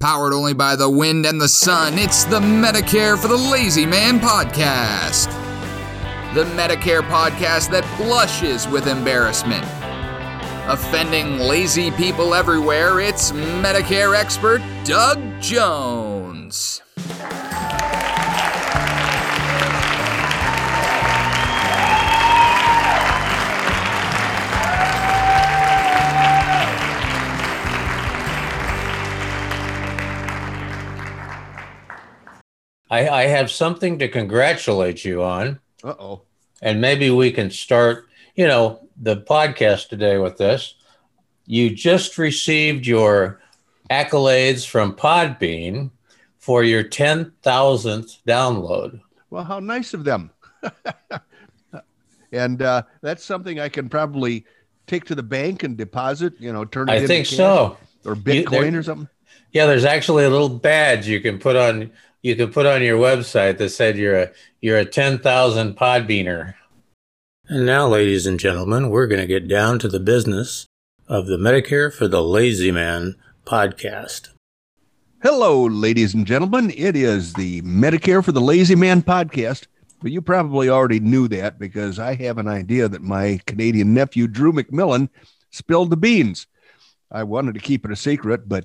Powered only by the wind and the sun, it's the Medicare for the Lazy Man podcast. The Medicare podcast that blushes with embarrassment. Offending lazy people everywhere, it's Medicare expert Doug Jones. I have something to congratulate you on. Uh-oh. And maybe we can start, the podcast today with this. You just received your accolades from Podbean for your 10,000th download. Well, how nice of them. And that's something I can probably take to the bank and deposit, turn it into I think cash, so. Or Bitcoin or something. Yeah, there's actually a little badge you can put on your website that said you're a 10,000 Podbeaner. And now, ladies and gentlemen, we're going to get down to the business of the Medicare for the Lazy Man podcast. Hello, ladies and gentlemen. It is the Medicare for the Lazy Man podcast. But you probably already knew that because I have an idea that my Canadian nephew, Drew McMillan, spilled the beans. I wanted to keep it a secret, but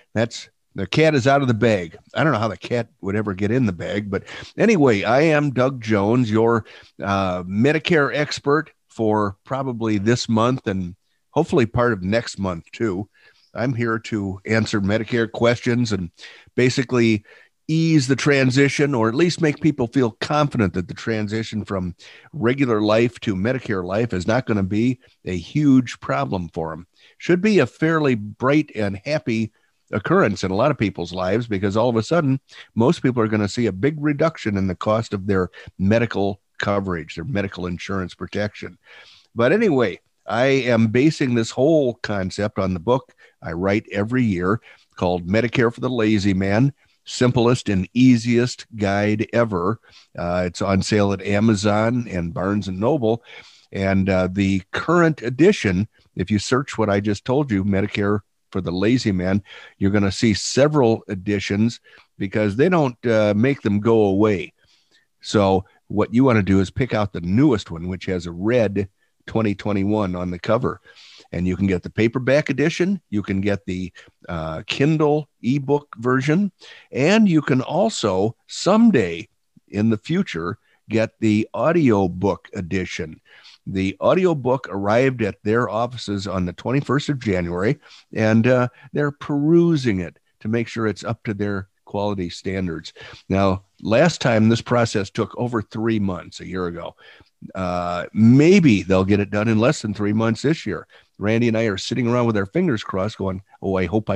the cat is out of the bag. I don't know how the cat would ever get in the bag, but anyway, I am Doug Jones, your Medicare expert for probably this month and hopefully part of next month too. I'm here to answer Medicare questions and basically ease the transition, or at least make people feel confident that the transition from regular life to Medicare life is not going to be a huge problem for them. Should be a fairly bright and happy occurrence in a lot of people's lives, because all of a sudden, most people are going to see a big reduction in the cost of their medical coverage, their medical insurance protection. But anyway, I am basing this whole concept on the book I write every year called Medicare for the Lazy Man, Simplest and Easiest Guide Ever. It's on sale at Amazon and Barnes & Noble. And the current edition, if you search what I just told you, Medicare for the Lazy Man, you're going to see several editions because they don't make them go away. So what you want to do is pick out the newest one, which has a red 2021 on the cover. And you can get the paperback edition, you can get the Kindle ebook version, and you can also someday in the future get the audiobook edition. The audiobook arrived at their offices on the 21st of January, and they're perusing it to make sure it's up to their quality standards. Now, last time this process took over 3 months, a year ago. Maybe they'll get it done in less than 3 months this year. Randy and I are sitting around with our fingers crossed going, oh, I hope.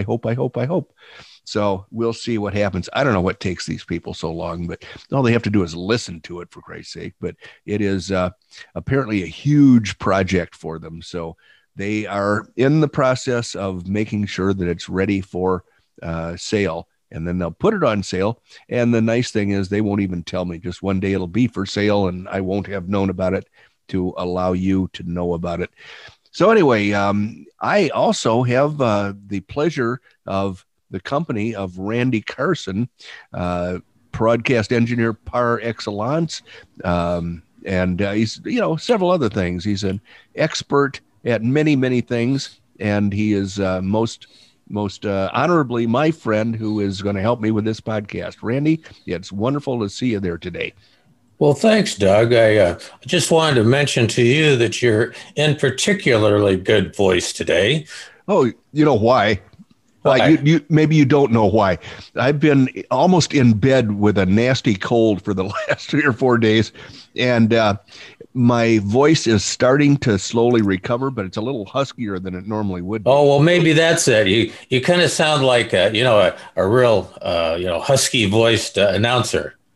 So we'll see what happens. I don't know what takes these people so long, but all they have to do is listen to it, for Christ's sake. But it is apparently a huge project for them. So they are in the process of making sure that it's ready for sale. And then they'll put it on sale. And the nice thing is they won't even tell me. Just one day it'll be for sale, and I won't have known about it to allow you to know about it. So anyway, I also have the pleasure of the company of Randy Carson, broadcast engineer par excellence. And he's, several other things. He's an expert at many, many things. And he is most honorably my friend who is going to help me with this podcast. Randy, it's wonderful to see you there today. Well, thanks, Doug. I just wanted to mention to you that you're in particularly good voice today. Oh, you know why? You maybe you don't know why. I've been almost in bed with a nasty cold for the last 3 or 4 days, and my voice is starting to slowly recover, but it's a little huskier than it normally would be. Oh, well, maybe that's it. You kind of sound like a real husky voiced announcer.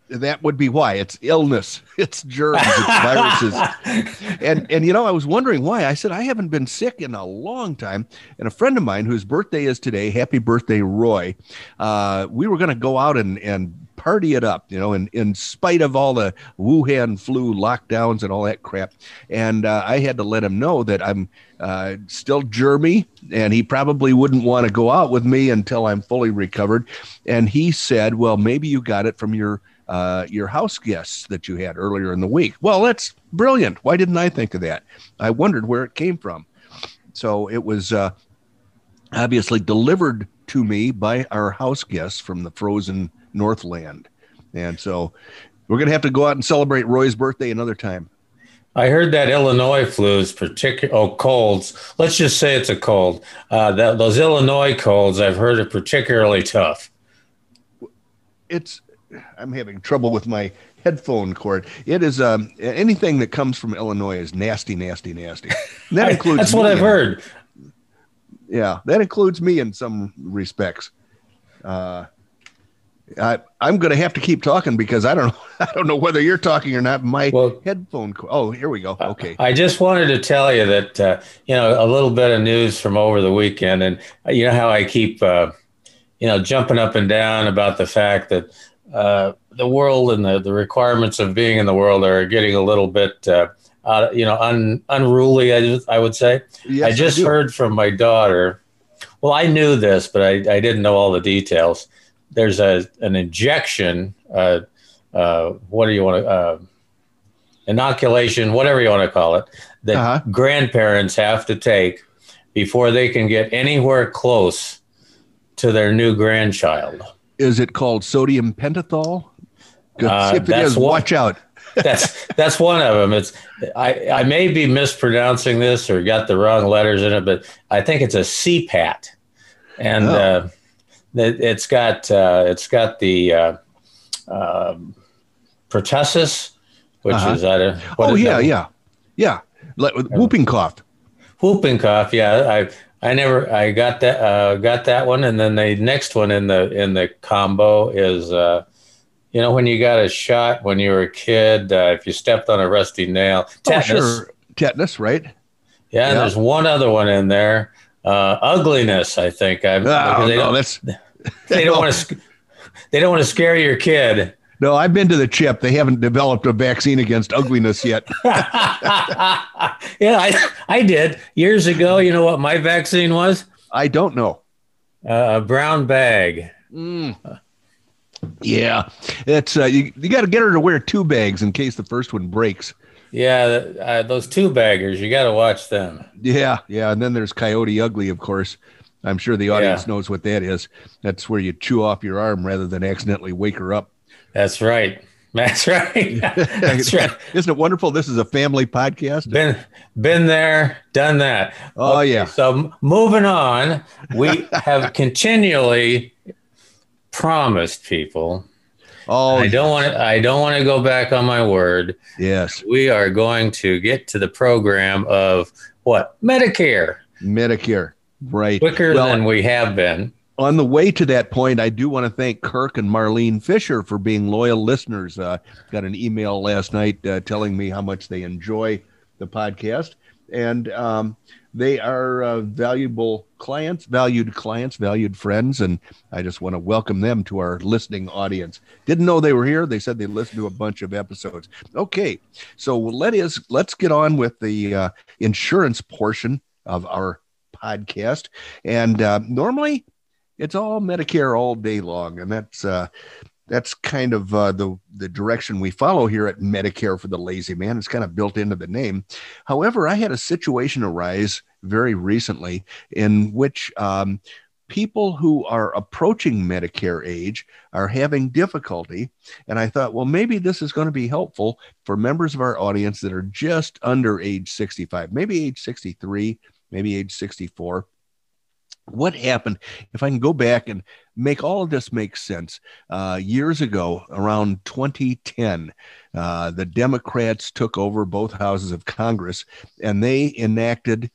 That would be why. It's illness. It's germs. It's viruses. And I was wondering why. I said, I haven't been sick in a long time. And a friend of mine whose birthday is today, happy birthday, Roy, we were going to go out and party it up, in spite of all the Wuhan flu lockdowns and all that crap. And I had to let him know that I'm still germy, and he probably wouldn't want to go out with me until I'm fully recovered. And he said, well, maybe you got it from your house guests that you had earlier in the week. Well, that's brilliant. Why didn't I think of that? I wondered where it came from. So it was obviously delivered to me by our house guests from the frozen Northland. And so we're going to have to go out and celebrate Roy's birthday another time. I heard that Illinois flu is colds. Let's just say it's a cold. Those Illinois colds, I've heard, are particularly tough. I'm having trouble with my headphone cord. It is anything that comes from Illinois is nasty, nasty, nasty. And that includes that's what I've heard. Yeah, that includes me in some respects. I'm going to have to keep talking because I don't know whether you're talking or not. My headphone. Oh, here we go. Okay. I just wanted to tell you that a little bit of news from over the weekend, and you know how I keep jumping up and down about the fact that the world and the requirements of being in the world are getting a little bit unruly. I would say. Yes, I just heard from my daughter. Well, I knew this, but I didn't know all the details. There's an injection, what do you want to, inoculation, whatever you want to call it, that grandparents have to take before they can get anywhere close to their new grandchild. Is it called sodium pentothal? If it is, watch out. That's one of them. I may be mispronouncing this or got the wrong letters in it, but I think it's a CPAT, and it's got the pertussis, which is that. Whooping cough. Whooping cough. Yeah, I got that one, and then the next one in the combo is when you got a shot when you were a kid, if you stepped on a rusty nail, tetanus. Oh, sure. Tetanus, right? Yeah, and there's one other one in there. Ugliness, I think. They don't want to scare your kid. No, I've been to the CHIP. They haven't developed a vaccine against ugliness yet. Yeah, I did years ago. You know what my vaccine was? I don't know. A brown bag. Yeah, it's you got to get her to wear 2 bags in case the first one breaks. Yeah, those 2 baggers, you got to watch them. Yeah, and then there's Coyote Ugly, of course. I'm sure the audience knows what that is. That's where you chew off your arm rather than accidentally wake her up. That's right. That's right. That's right. Isn't it wonderful? This is a family podcast. Been there, done that. Oh, okay, yeah. So moving on, we have continually promised people. Oh, I don't want to go back on my word. Yes. We are going to get to the program of what? Medicare. Right. Quicker than we have been. On the way to that point, I do want to thank Kirk and Marlene Fisher for being loyal listeners. Got an email last night telling me how much they enjoy the podcast. And they are valued clients, valued friends. And I just want to welcome them to our listening audience. Didn't know they were here. They said they listened to a bunch of episodes. Okay, so let's get on with the insurance portion of our podcast. And normally it's all Medicare all day long. And that's kind of the direction we follow here at Medicare for the Lazy Man. It's kind of built into the name. However, I had a situation arise very recently in which people who are approaching Medicare age are having difficulty. And I thought, well, maybe this is going to be helpful for members of our audience that are just under age 65, maybe age 63, maybe age 64. What happened, if I can go back and make all of this make sense, years ago, around 2010, the Democrats took over both houses of Congress, and they enacted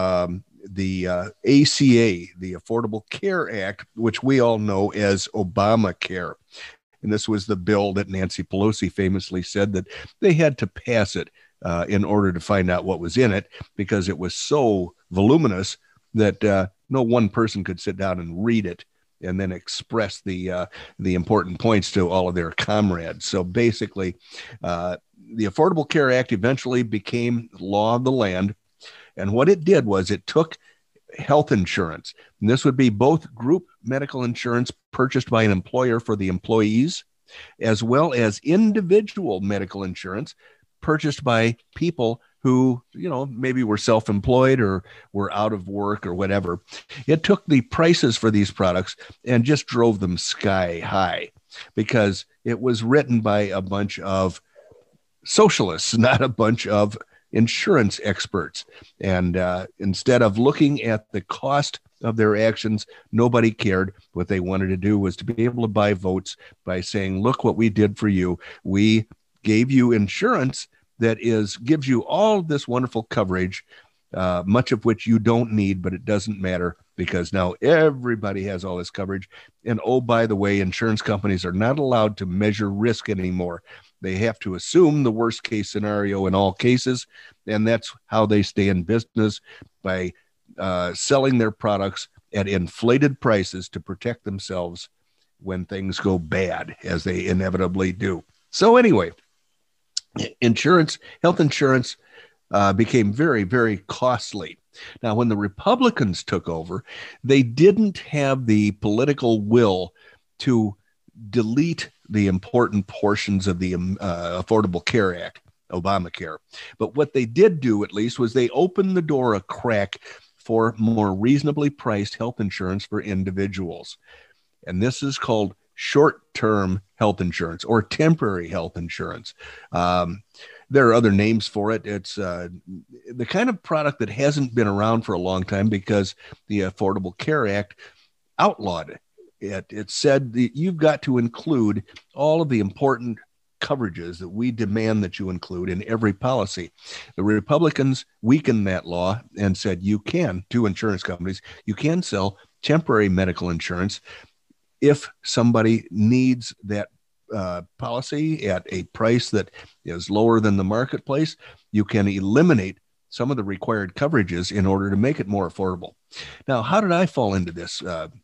the ACA, the Affordable Care Act, which we all know as Obamacare. And this was the bill that Nancy Pelosi famously said that they had to pass it in order to find out what was in it, because it was so voluminous that no one person could sit down and read it and then express the important points to all of their comrades. So basically, the Affordable Care Act eventually became law of the land. And what it did was it took health insurance, and this would be both group medical insurance purchased by an employer for the employees, as well as individual medical insurance purchased by people who, maybe were self-employed or were out of work or whatever. It took the prices for these products and just drove them sky high, because it was written by a bunch of socialists, not a bunch of insurance experts. And instead of looking at the cost of their actions, nobody cared. What they wanted to do was to be able to buy votes by saying, look what we did for you. We gave you insurance that gives you all this wonderful coverage, much of which you don't need, but it doesn't matter because now everybody has all this coverage. And oh, by the way, insurance companies are not allowed to measure risk anymore. They have to assume the worst case scenario in all cases. And that's how they stay in business, by selling their products at inflated prices to protect themselves when things go bad, as they inevitably do. So anyway, health insurance became very, very costly. Now, when the Republicans took over, they didn't have the political will to delete the important portions of the Affordable Care Act, Obamacare. But what they did do, at least, was they opened the door a crack for more reasonably priced health insurance for individuals. And this is called short-term health insurance or temporary health insurance. There are other names for it. It's the kind of product that hasn't been around for a long time because the Affordable Care Act outlawed it. It said that you've got to include all of the important coverages that we demand that you include in every policy. The Republicans weakened that law and said to insurance companies, you can sell temporary medical insurance if somebody needs that policy at a price that is lower than the marketplace. You can eliminate some of the required coverages in order to make it more affordable. Now, how did I fall into this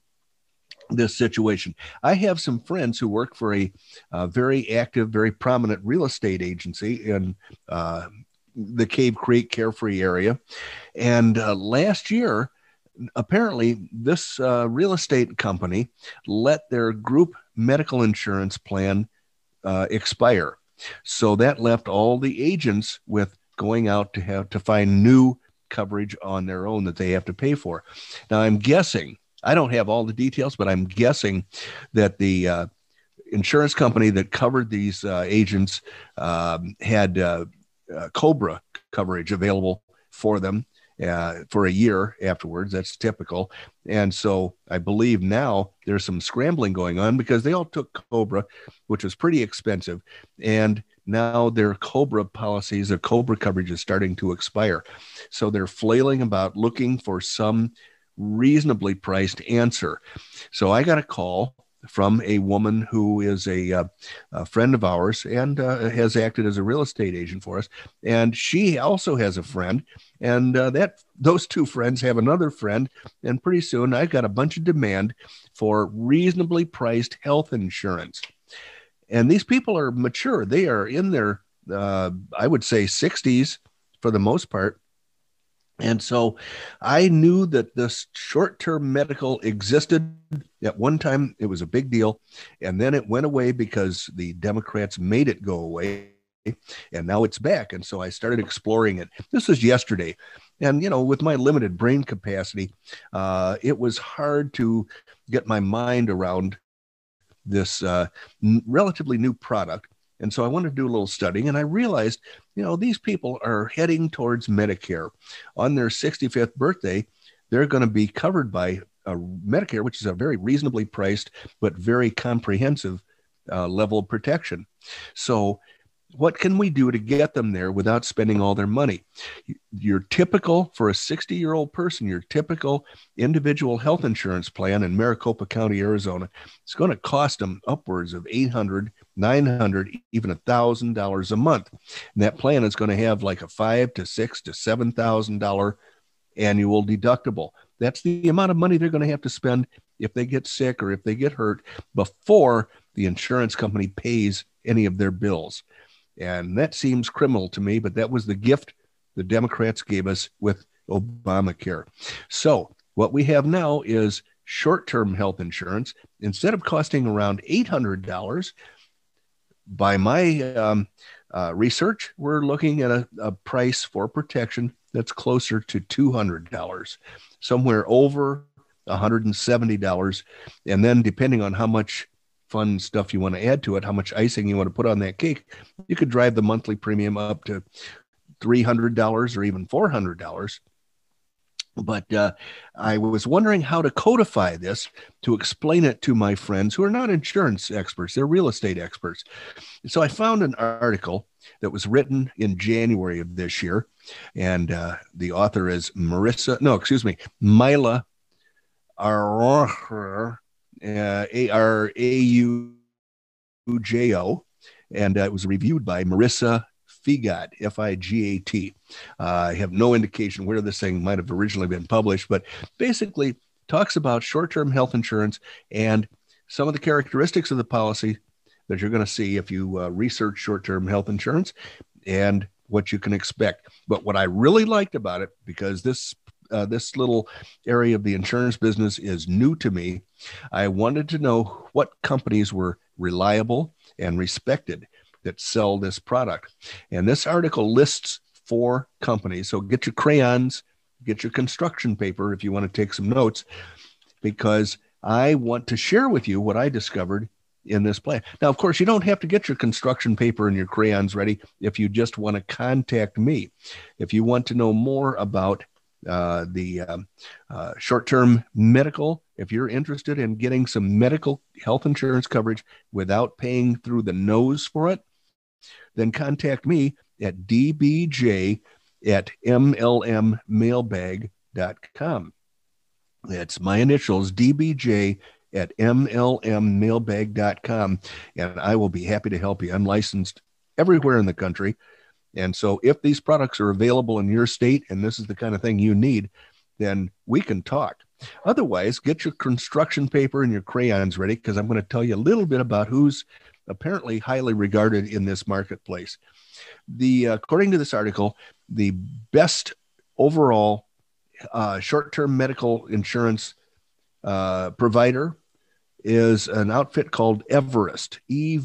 situation? I have some friends who work for a very active, very prominent real estate agency in the Cave Creek Carefree area. And last year, apparently this real estate company let their group medical insurance plan expire. So that left all the agents with going out to have to find new coverage on their own that they have to pay for. Now, I'm guessing, I don't have all the details, but I'm guessing that the insurance company that covered these agents had COBRA coverage available for them for a year afterwards. That's typical. And so I believe now there's some scrambling going on because they all took COBRA, which was pretty expensive. And now their COBRA policies, their COBRA coverage is starting to expire. So they're flailing about looking for some reasonably priced answer. So I got a call from a woman who is a friend of ours and has acted as a real estate agent for us. And she also has a friend, and those two friends have another friend. And pretty soon I've got a bunch of demand for reasonably priced health insurance. And these people are mature. They are in their, I would say, 60s for the most part. And so I knew that this short-term medical existed. At one time, it was a big deal. And then it went away because the Democrats made it go away. And now it's back. And so I started exploring it. This was yesterday. And, with my limited brain capacity, it was hard to get my mind around this relatively new product. And so I wanted to do a little studying, and I realized, these people are heading towards Medicare. On their 65th birthday, they're going to be covered by Medicare, which is a very reasonably priced but very comprehensive level of protection. So what can we do to get them there without spending all their money? Your typical, for a 60-year-old person, your typical individual health insurance plan in Maricopa County, Arizona, is going to cost them upwards of $800, $900, even $1,000 a month. And that plan is going to have like a $5,000 to $6,000 to $7,000 annual deductible. That's the amount of money they're going to have to spend if they get sick or if they get hurt before the insurance company pays any of their bills. And that seems criminal to me, but that was the gift the Democrats gave us with Obamacare. So what we have now is short-term health insurance. Instead of costing around $800, by my research, we're looking at a price for protection that's closer to $200, somewhere over $170. And then depending on how much fun stuff you want to add to it, how much icing you want to put on that cake, you could drive the monthly premium up to $300 or even $400. But I was wondering how to codify this to explain it to my friends who are not insurance experts, they're real estate experts. So I found an article that was written in January of this year, and the author is Mila Araujo, Araujo, and it was reviewed by Marissa Figat, Figat. I have no indication where this thing might have originally been published, but basically talks about short-term health insurance and some of the characteristics of the policy that you're going to see if you research short-term health insurance and what you can expect. But what I really liked about it, because this little area of the insurance business is new to me, I wanted to know what companies were reliable and respected that sell this product. And this article lists 4 companies. So get your crayons, get your construction paper if you want to take some notes, because I want to share with you what I discovered in this plan. Now, of course, you don't have to get your construction paper and your crayons ready if you just want to contact me. If you want to know more about the short-term medical, if you're interested in getting some medical health insurance coverage without paying through the nose for it, then contact me at dbj@mlmmailbag.com. That's my initials, dbj@mlmmailbag.com, and I will be happy to help you. I'm licensed everywhere in the country. And so if these products are available in your state and this is the kind of thing you need, then we can talk. Otherwise, get your construction paper and your crayons ready, because I'm going to tell you a little bit about who's apparently highly regarded in this marketplace. According to this article, the best overall short-term medical insurance provider is an outfit called Everest,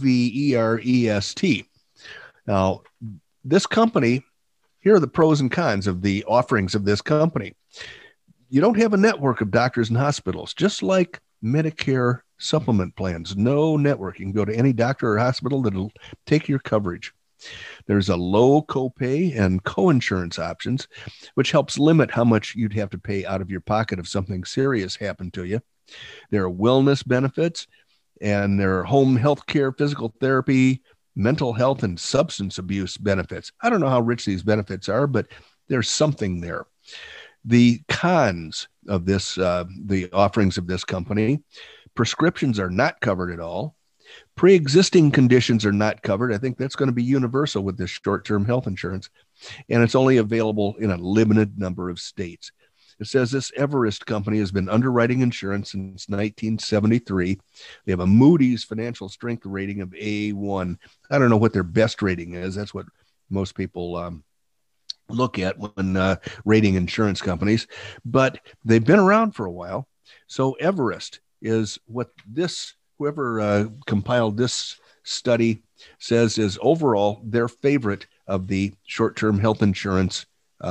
Everest. Now, this company, here are the pros and cons of the offerings of this company. You don't have a network of doctors and hospitals, just like Medicare supplement plans. No network. You can go to any doctor or hospital that'll take your coverage. There's a low copay and co-insurance options, which helps limit how much you'd have to pay out of your pocket if something serious happened to you. There are wellness benefits, and there are home health care, physical therapy, mental health, and substance abuse benefits. I don't know how rich these benefits are, but there's something there. The cons of this, the offerings of this company: prescriptions are not covered at all. Pre-existing conditions are not covered. I think that's going to be universal with this short-term health insurance, and it's only available in a limited number of states. It says this Everest company has been underwriting insurance since 1973. They have a Moody's financial strength rating of A1. I don't know what their best rating is. That's what most people look at when rating insurance companies, but they've been around for a while. So Everest is what whoever compiled this study says is overall their favorite of the short-term health insurance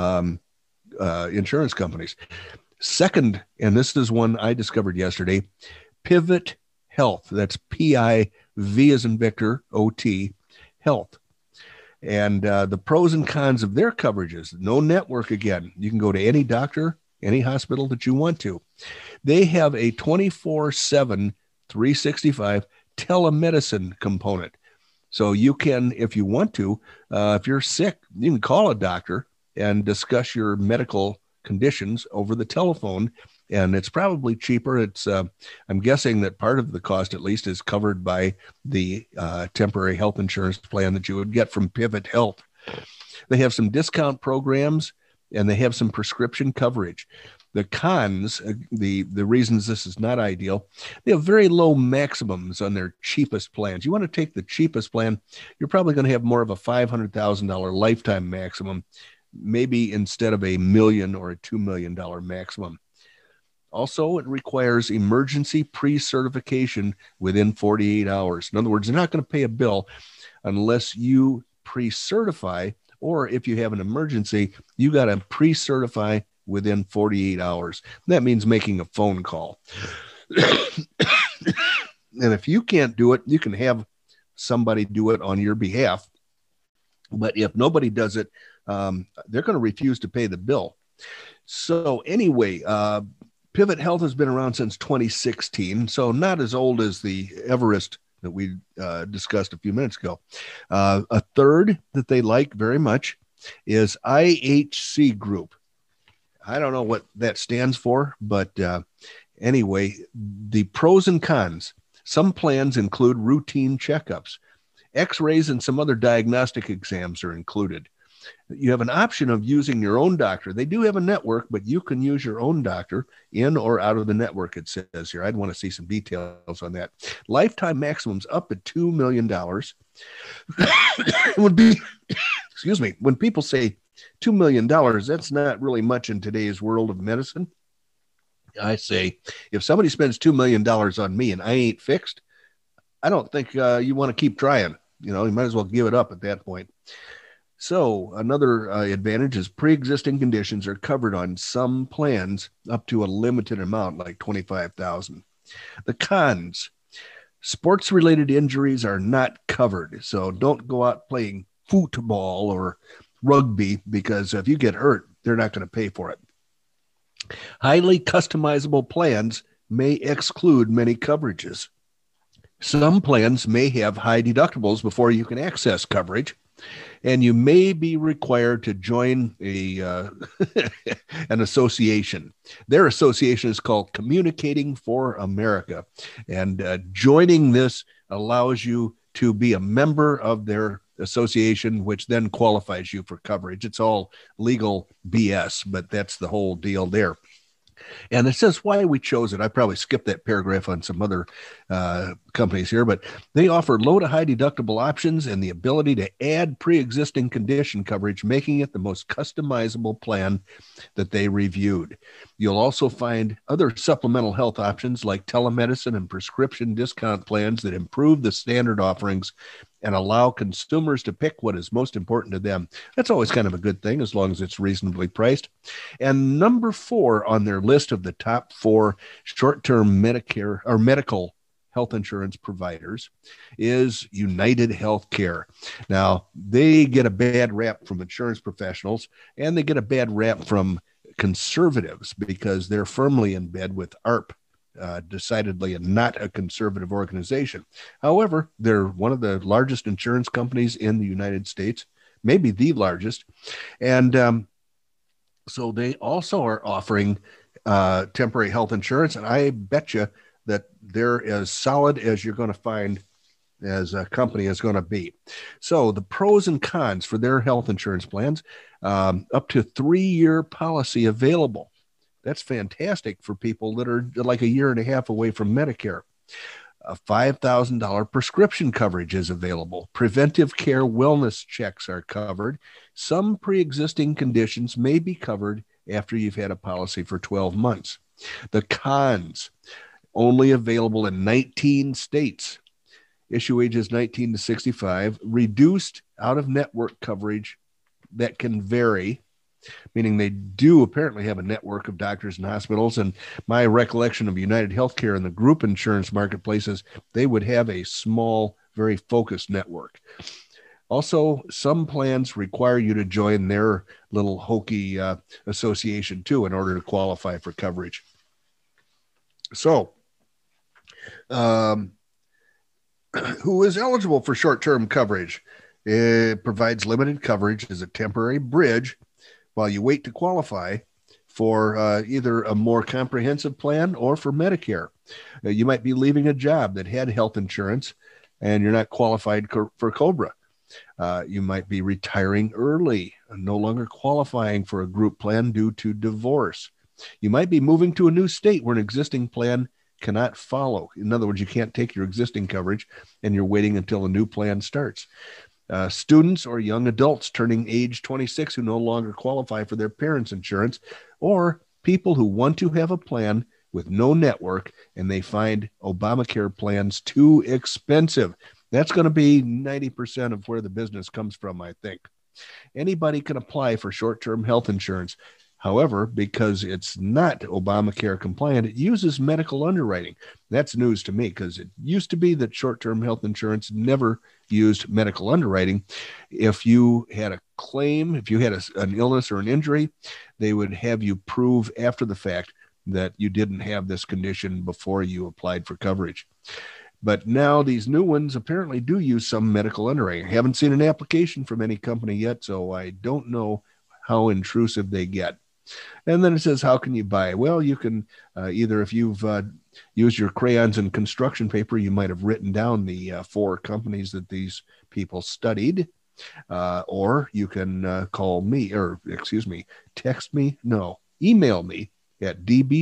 insurance companies. Second, and this is one I discovered yesterday, Pivot Health. That's P-I-V as in Victor, O-T, Health. And the pros and cons of their coverages: no network again. You can go to any doctor, any hospital that you want to. They have a 24/7, 365 telemedicine component. So you can, if you want to, if you're sick, you can call a doctor and discuss your medical conditions over the telephone. And it's probably cheaper. I'm guessing that part of the cost, at least, is covered by the temporary health insurance plan that you would get from Pivot Health. They have some discount programs and they have some prescription coverage. The cons, the reasons this is not ideal, they have very low maximums on their cheapest plans. You want to take the cheapest plan, you're probably going to have more of a $500,000 lifetime maximum, maybe instead of $1 million or a $2 million maximum. Also, it requires emergency pre-certification within 48 hours. In other words, they're not going to pay a bill unless you pre-certify, or if you have an emergency, you got to pre-certify within 48 hours. That means making a phone call. And if you can't do it, you can have somebody do it on your behalf. But if nobody does it, they're going to refuse to pay the bill. So anyway, Pivot Health has been around since 2016, so not as old as the Everest that we discussed a few minutes ago. A third that they like very much is IHC Group. I don't know what that stands for, but anyway, the pros and cons. Some plans include routine checkups. X-rays and some other diagnostic exams are included. You have an option of using your own doctor. They do have a network, but you can use your own doctor in or out of the network, it says here. I'd want to see some details on that. Lifetime maximums up to $2 million. It would be, excuse me, when people say $2 million, that's not really much in today's world of medicine. I say, if somebody spends $2 million on me and I ain't fixed, I don't think you want to keep trying. You might as well give it up at that point. So another advantage is pre-existing conditions are covered on some plans up to a limited amount, like $25,000. The cons, sports-related injuries are not covered. So don't go out playing football or rugby, because if you get hurt, they're not going to pay for it. Highly customizable plans may exclude many coverages. Some plans may have high deductibles before you can access coverage, and you may be required to join an association. Their association is called Communicating for America, and joining this allows you to be a member of their association, which then qualifies you for coverage. It's all legal BS, but that's the whole deal there. And it says why we chose it. I probably skipped that paragraph on some other companies here, but they offer low to high deductible options and the ability to add pre-existing condition coverage, making it the most customizable plan that they reviewed. You'll also find other supplemental health options like telemedicine and prescription discount plans that improve the standard offerings and allow consumers to pick what is most important to them. That's always kind of a good thing, as long as it's reasonably priced. And number 4 on their list of the top 4 short-term Medicare or medical health insurance providers is United Healthcare. Now, they get a bad rap from insurance professionals, and they get a bad rap from conservatives because they're firmly in bed with AARP. Decidedly not a conservative organization. However, they're one of the largest insurance companies in the United States, maybe the largest. And so they also are offering temporary health insurance. And I bet you that they're as solid as you're going to find as a company is going to be. So the pros and cons for their health insurance plans, up to 3-year policy available. That's fantastic for people that are like a year and a half away from Medicare. A $5,000 prescription coverage is available. Preventive care wellness checks are covered. Some pre-existing conditions may be covered after you've had a policy for 12 months. The cons, only available in 19 states. Issue ages 19 to 65. Reduced out-of-network coverage that can vary, meaning they do apparently have a network of doctors and hospitals. And my recollection of United Healthcare and the group insurance marketplace is they would have a small, very focused network. Also, some plans require you to join their little hokey association too in order to qualify for coverage. So, who is eligible for short-term coverage. It provides limited coverage as a temporary bridge while you wait to qualify for either a more comprehensive plan or for Medicare. You might be leaving a job that had health insurance and you're not qualified for COBRA. You might be retiring early and no longer qualifying for a group plan due to divorce. You might be moving to a new state where an existing plan cannot follow. In other words, you can't take your existing coverage and you're waiting until a new plan starts. Students or young adults turning age 26 who no longer qualify for their parents' insurance, or people who want to have a plan with no network and they find Obamacare plans too expensive. That's going to be 90% of where the business comes from, I think. Anybody can apply for short-term health insurance. However, because it's not Obamacare compliant, it uses medical underwriting. That's news to me because it used to be that short-term health insurance never used medical underwriting. If you had a claim, if you had an illness or an injury, they would have you prove after the fact that you didn't have this condition before you applied for coverage. But now these new ones apparently do use some medical underwriting. I haven't seen an application from any company yet, so I don't know how intrusive they get. And then it says, how can you buy? Well, you can either, if you've used your crayons and construction paper, you might have written down the 4 companies that these people studied, or you can call me, or text me, email me at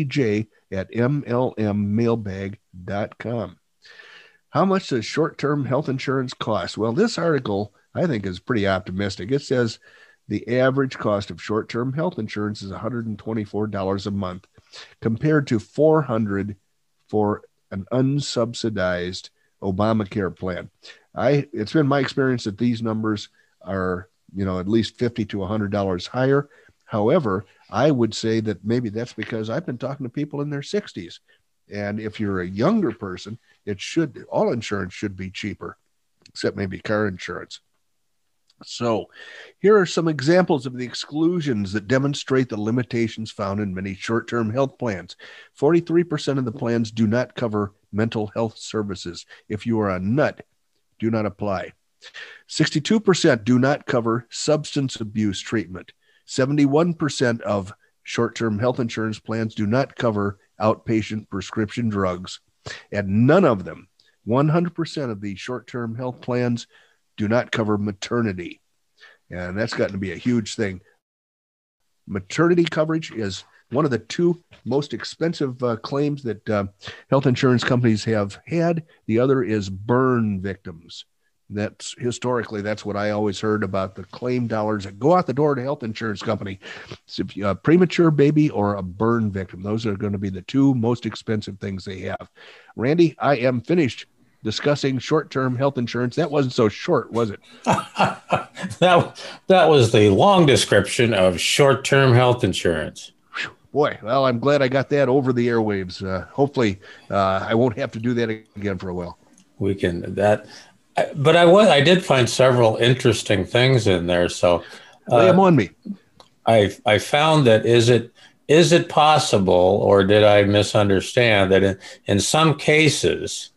dbj@mlmmailbag.com. How much does short-term health insurance cost? Well, this article, I think, is pretty optimistic. It says the average cost of short-term health insurance is $124 a month, compared to $400 for an unsubsidized Obamacare plan. It's been my experience that these numbers are, at least $50 to $100 higher. However, I would say that maybe that's because I've been talking to people in their 60s. And if you're a younger person, all insurance should be cheaper, except maybe car insurance. So here are some examples of the exclusions that demonstrate the limitations found in many short-term health plans. 43% of the plans do not cover mental health services. If you are a nut, do not apply. 62% do not cover substance abuse treatment. 71% of short-term health insurance plans do not cover outpatient prescription drugs. And none of them, 100% of the short-term health plans, do not cover maternity. And that's gotten to be a huge thing. Maternity coverage is one of the 2 most expensive claims that health insurance companies have had. The other is burn victims. That's what I always heard about the claim dollars that go out the door to health insurance company. So if you're a premature baby or a burn victim, those are going to be the 2 most expensive things they have. Randy, I am finished discussing short-term health insurance. That wasn't so short, was it? That was the long description of short-term health insurance. Boy, well, I'm glad I got that over the airwaves. Hopefully, I won't have to do that again for a while. We can that. But I did find several interesting things in there. So lay them on me. I found that is it possible, or did I misunderstand that in some cases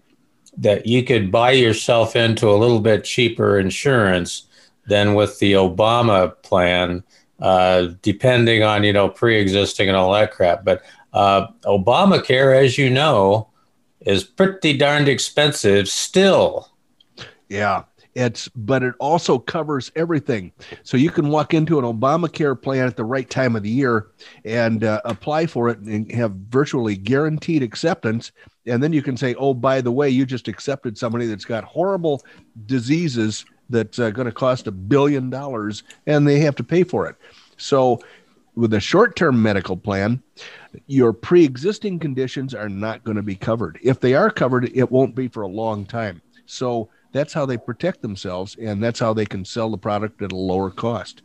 that you could buy yourself into a little bit cheaper insurance than with the Obama plan, depending on pre-existing and all that crap. But Obamacare, as you know, is pretty darned expensive still. Yeah, but it also covers everything. So you can walk into an Obamacare plan at the right time of the year and apply for it and have virtually guaranteed acceptance. And then you can say, oh, by the way, you just accepted somebody that's got horrible diseases that's going to cost $1 billion and they have to pay for it. So with a short-term medical plan, your pre-existing conditions are not going to be covered. If they are covered, it won't be for a long time. So that's how they protect themselves, and that's how they can sell the product at a lower cost.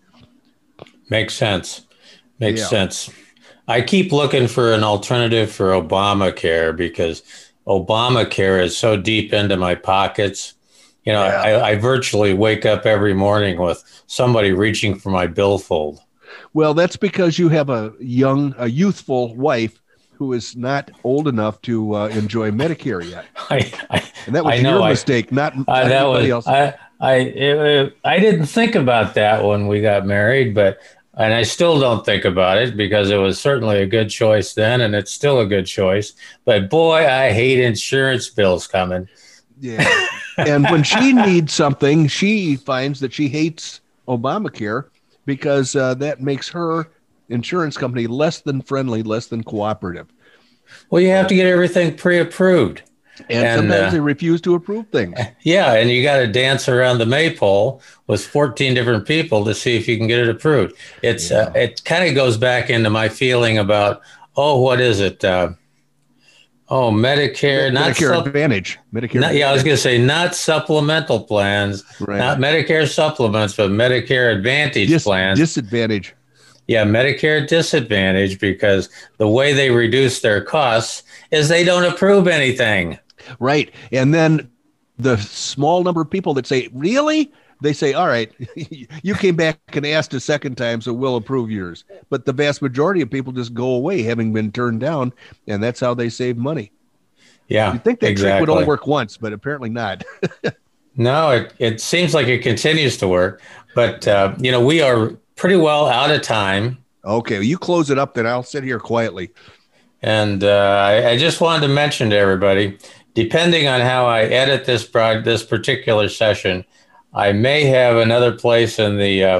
Makes sense. Makes sense. I keep looking for an alternative for Obamacare because Obamacare is so deep into my pockets. I virtually wake up every morning with somebody reaching for my billfold. Well, that's because you have a youthful wife who is not old enough to enjoy Medicare yet. And that was I know, your mistake, not that anybody was else. I didn't think about that when we got married, and I still don't think about it because it was certainly a good choice then, and it's still a good choice. But boy, I hate insurance bills coming. Yeah. And when she needs something, she finds that she hates Obamacare because that makes her insurance company less than friendly, less than cooperative. Well, you have to get everything pre-approved. And sometimes they refuse to approve things. Yeah, and you got to dance around the maypole with 14 different people to see if you can get it approved. It kind of goes back into my feeling about, what is it? Medicare. Medicare Advantage. I was going to say not supplemental plans, right. Not Medicare supplements, but Medicare Advantage plans. Disadvantage. Yeah, Medicare Disadvantage, because the way they reduce their costs is they don't approve anything. Right. And then the small number of people that say, really? They say, all right, you came back and asked a second time, so we'll approve yours. But the vast majority of people just go away having been turned down, and that's how they save money. Yeah, you'd think that trick would only work once, but apparently not. No, it seems like it continues to work. But, we are pretty well out of time. Okay, well, you close it up, then I'll sit here quietly. And I just wanted to mention to everybody, depending on how I edit this particular session, I may have another place in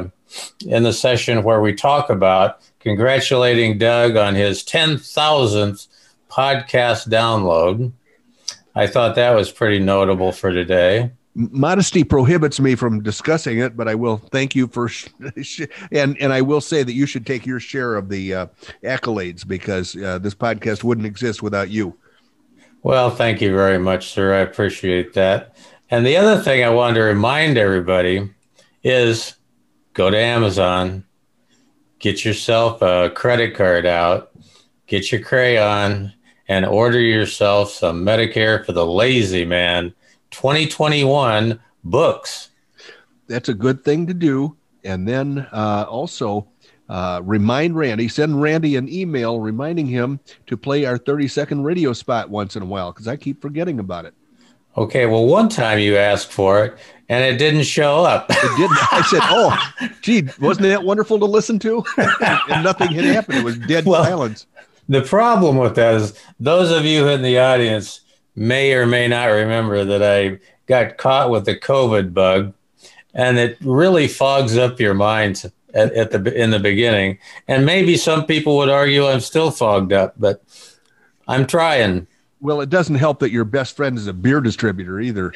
the session where we talk about congratulating Doug on his 10,000th podcast download. I thought that was pretty notable for today. Modesty prohibits me from discussing it, but I will thank you for, and I will say that you should take your share of the accolades because this podcast wouldn't exist without you. Well, thank you very much, sir. I appreciate that. And the other thing I wanted to remind everybody is go to Amazon, get yourself a credit card out, get your crayon, and order yourself some Medicare for the Lazy Man 2021 books. That's a good thing to do. And then also remind Randy, send Randy an email reminding him to play our 30-second radio spot once in a while because I keep forgetting about it. Okay, well, one time you asked for it and it didn't show up. It didn't. I said, gee, wasn't that wonderful to listen to? And nothing had happened. It was dead silence. The problem with that is those of you in the audience may or may not remember that I got caught with the COVID bug, and it really fogs up your minds in the beginning. And maybe some people would argue I'm still fogged up, but I'm trying. Well, it doesn't help that your best friend is a beer distributor either.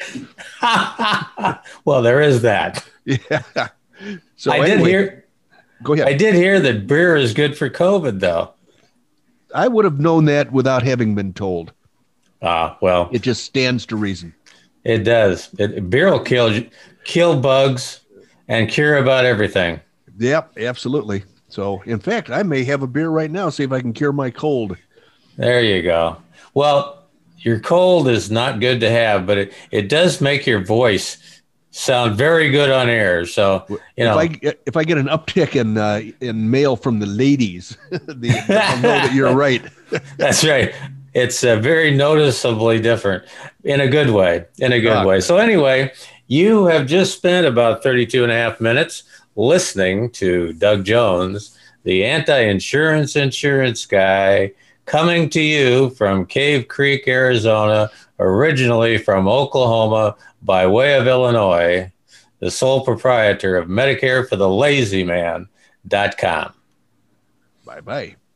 Well, there is that. Yeah. So Go ahead. I did hear that beer is good for COVID, though. I would have known that without having been told. Well, it just stands to reason. It does. Beer will kill bugs and cure about everything. Yep, absolutely. So, in fact, I may have a beer right now, see if I can cure my cold. There you go. Well, your cold is not good to have, but it does make your voice sound very good on air. So, if I get an uptick in mail from the ladies, I'll know that you're right. That's right. It's very noticeably different in a good way, way. So anyway, you have just spent about 32 and a half minutes listening to Doug Jones, the anti-insurance insurance guy, coming to you from Cave Creek, Arizona, originally from Oklahoma by way of Illinois, the sole proprietor of Medicare for the Lazy Man.com. Bye-bye.